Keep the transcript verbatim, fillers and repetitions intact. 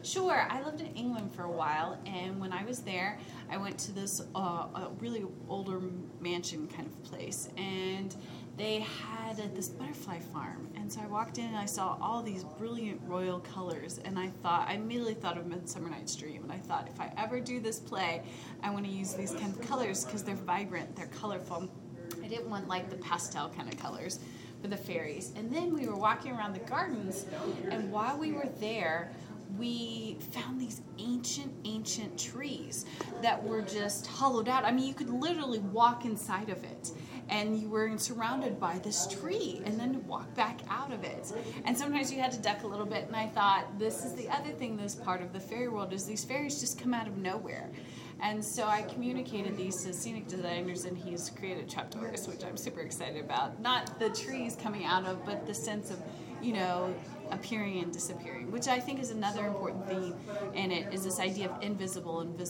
Sure. I lived in England for a while, and when I was there, I went to this uh, a really older mansion kind of place, and they had uh, this butterfly farm. And so I walked in and I saw all these brilliant royal colors, and I thought, I immediately thought of Midsummer Night's Dream, and I thought, if I ever do this play, I want to use these kind of colors because they're vibrant, they're colorful. I didn't want like the pastel kind of colors for the fairies. And then we were walking around the gardens, and while we were there, we found these ancient, ancient trees that were just hollowed out. I mean, you could literally walk inside of it, and you were surrounded by this tree, and then walk back out of it. And sometimes you had to duck a little bit, and I thought, this is the other thing that's part of the fairy world, is these fairies just come out of nowhere. And so I communicated these to scenic designers, and he's created trapdoors, which I'm super excited about. Not the trees coming out of, but the sense of, you know, appearing and disappearing, which I think is another important theme in it, is this idea of invisible and visible.